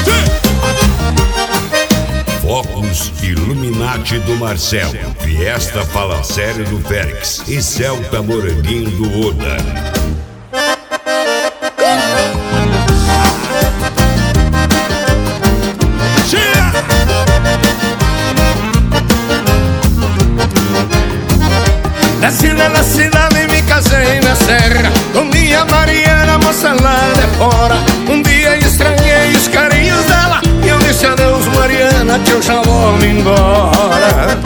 Focus Illuminati do Marcelo, Fiesta Fala Sério do Félix e Celta Moranguinho do Oda. Nasci na cidade e me casei na serra com minha Mariana, moça lá de fora. Um dia estranhei os carinhos dela e eu disse adeus, Mariana, que eu já vou me embora.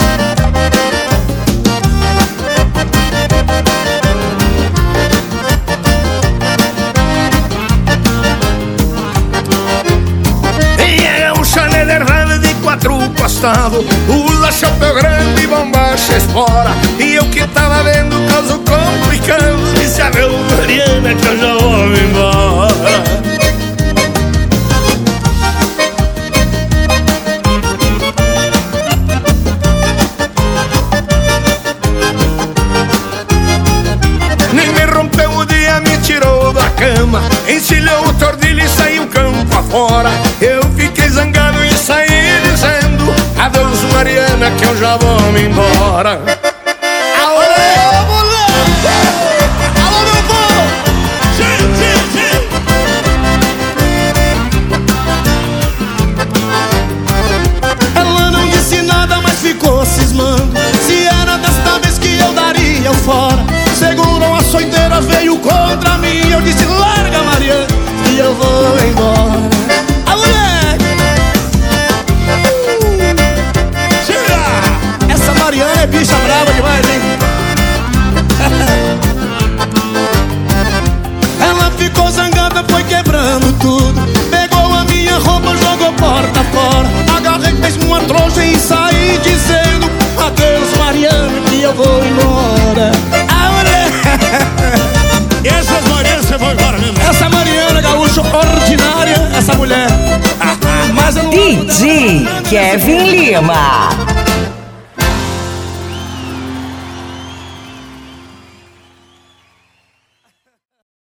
E é um chaleiro errado de quatro costados, pula chapéu grande e bombacha espora. E eu que tava vendo o caso complicado, disse adeus, Mariana, que eu já vou me embora. Nem me rompeu o dia, me tirou da cama, encilhou o tordilho e saiu campo afora. Eu fiquei zangado e saí dizendo adeus, Mariana, que eu já vou me embora. Ela não disse nada, mas ficou cismando se era desta vez que eu daria o fora. Segurou as açoiteiras, veio contra mim. Eu disse, larga, Mariana, e eu vou embora. A mulher! Essa Mariana é bicha brava demais, hein? Ela ficou zangada, foi quebrando tudo. Pegou a minha roupa, jogou porta fora. Agarrei mesmo uma trouxa e saí dizendo adeus, Mariana, que eu vou embora. A mulher! E essas Marianas você vai embora mesmo? Essa Mariana gaúcha ordinária, essa mulher. Mas eu não DJ Kevin Lima.